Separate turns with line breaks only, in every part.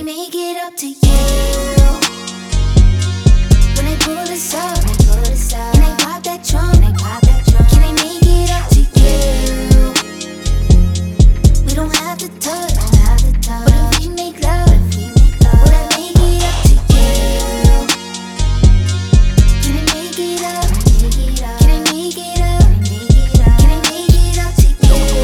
make it up to you? When they pull us up, and they pop that trunk, can they make it up to you? We don't have to touch, but if we make love, will I make it up to you? Can they make it up? Can they make it up? Can they make it up to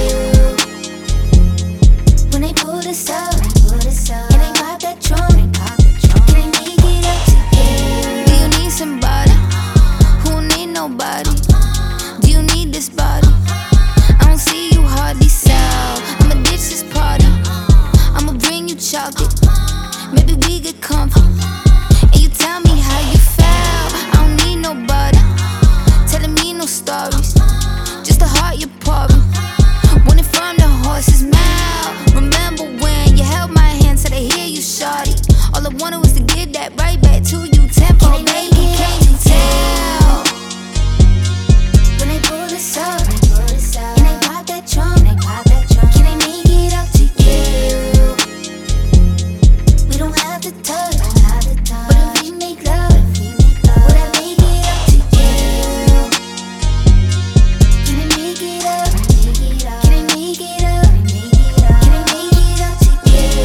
you? When they pull us up, and they pop that trunk, can they make it up to you? Do you need somebody who need nobody? Do you need this body? I don't see you hardly sell. I'ma ditch this party, I'ma bring you chocolate. Maybe we get comfy, and you tell me how you felt. I don't need nobody telling me no stories, just the heart you're pouring. Want it from the horse's mouth. Remember when you held my hand, said I hear you, shawty. All I wanted was to give that right back to you. Tempo, baby, can you tell? When they pull us up, and they pop that trunk, can they make it up to you? We don't have to touch, but if we make love, will I make it up to you? Can they make it up? Can they make it up? Can they make it up to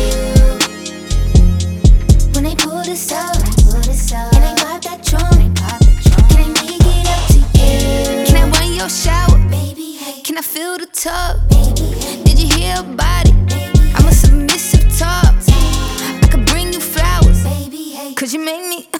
you? When they pull us up, and they pop that trunk, can they make it up to you? Can I run your shower? Baby, hey. Can I fill the tub? Baby, hey. Did you hear about it? I'm a submissive talk. I could bring you flowers, baby, hey. 'Cause you make me